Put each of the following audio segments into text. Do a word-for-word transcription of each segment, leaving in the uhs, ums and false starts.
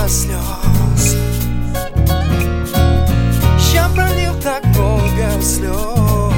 слез. Я пролил так много слез.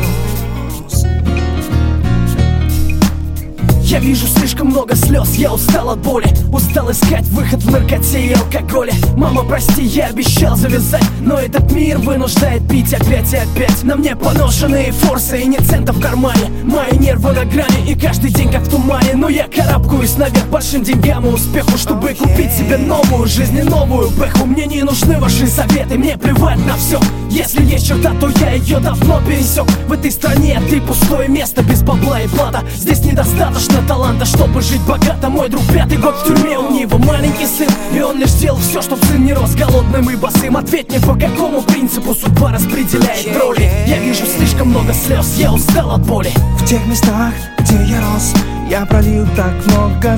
Я вижу слишком много слез, я устал от боли. Устал искать выход в наркоте и алкоголе. Мама, прости, я обещал завязать, но этот мир вынуждает пить опять и опять. На мне поношенные форсы и ни цента в кармане. Мои нервы на грани и каждый день как в тумане. Но я карабкаюсь наверх большим деньгам и успеху, чтобы купить себе новую жизнь и новую бэху. Мне не нужны ваши советы, мне плевать на все. Если есть черта, то я ее давно пересек. В этой стране ты пустое место без бабла и плата. Здесь недостаточно таланта, чтобы жить богато. Мой друг пятый год в тюрьме, у него маленький сын, и он лишь делал все, чтоб сын не рос голодным и босым. Ответь мне, по какому принципу судьба распределяет роли? Я вижу слишком много слез, я устал от боли. В тех местах, где я рос, я пролил так много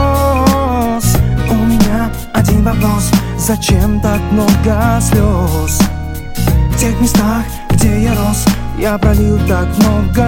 слез. У меня один вопрос: зачем так много слез? В тех местах, где я рос, я пролил так много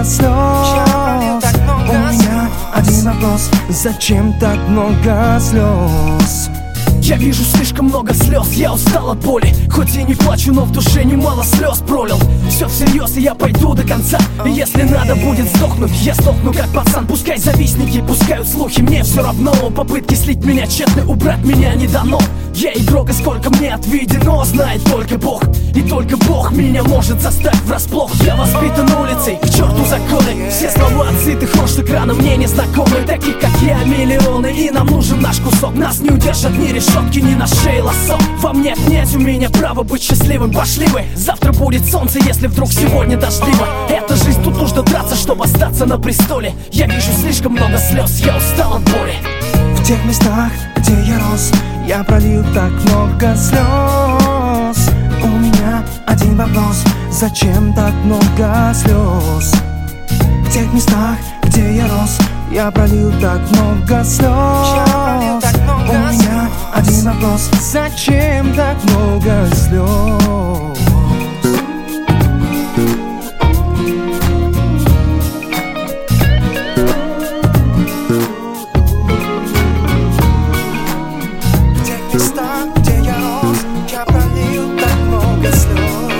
слез. У меня один вопрос: зачем так много слез? Я вижу слишком много слез, я устал от боли. Хоть и не плачу, но в душе немало слез пролил. Все всерьез, и я пойду до конца. И если надо будет сдохнуть, я сдохну как пацан. Пускай завистники пускают слухи, мне все равно. Попытки слить меня тщетны, убрать меня не дано. Я игрок, и сколько мне отведено, знает только Бог. И только Бог меня может застать врасплох. Я воспитан улицей, к черту законы. Все слова отсыты хошь экрана мне не знакомы. Таких как я миллионы, и нам нужен наш кусок. Нас не удержат ни решетки, ни на шее лосо. Вам не отнять у меня право быть счастливым. Пошли вы, завтра будет солнце, если вдруг сегодня дождливо. Эта жизнь, тут нужно драться, чтобы остаться на престоле. Я вижу слишком много слез, я устал от боли. В тех местах, где я рос, я пролил так много слез. У меня один вопрос: зачем так много слез? В тех местах, где я рос, я пролил так много слез. У меня один вопрос: зачем так много слез? В тех местах, где я рос, я пролил так много слез.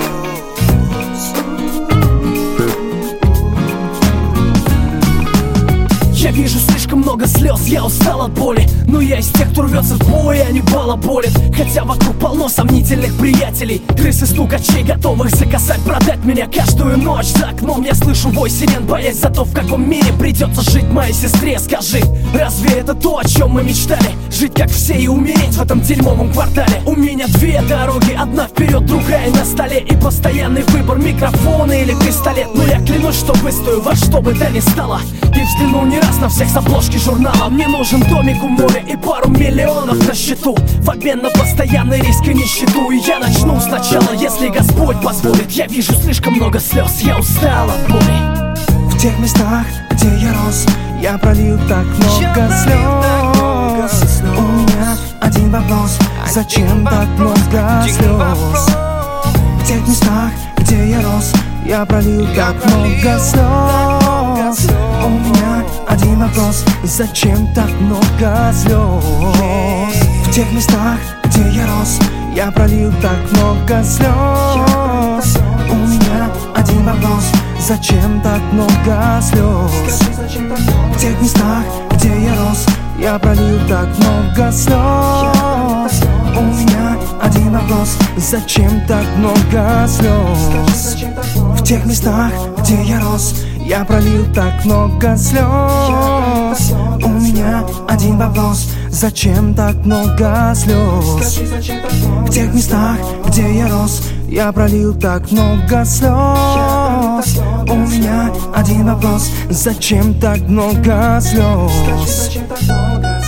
Я вижу слишком много слез, я устал от боли. Но я из тех, кто рвется в бой, а не балаболит. Хотя вокруг полно сомнительных приятелей. Крысы стукачей, готовых заказать, продать меня каждую ночь. За окном я слышу вой сирен, боясь за то, в каком мире придется жить моей сестре. Скажи, разве это то, о чем мы мечтали? Жить как все и умереть в этом дерьмовом квартале. У меня две дороги, одна вперед, другая на столе. И постоянный выбор: микрофон или пистолет. Но я клянусь, что выстою во что бы то ни стало. И взглянул не раз на всех с обложки журнала. Мне нужен домик у моря и пару миллионов на счету, в обмен на постоянный риск и нищету. И я начну сначала, если Господь позволит. Я вижу слишком много слез, я устал от боли. В тех местах, где я рос, я пролил так много слез. У меня один вопрос: зачем так много слез? В тех местах, где я рос, я пролил так много слез. У меня один вопрос: зачем так много слез? В тех местах, где я рос, я пролил так много слез. У меня один вопрос: зачем так много слез? В тех местах, где я рос, я пролил так много слез. У меня один вопрос: зачем так много слез? В тех местах, где я рос, я пролил так много слез. У меня один вопрос: зачем так много слез? В тех местах, где я рос, я пролил так много слез. У меня один вопрос: зачем так много слез?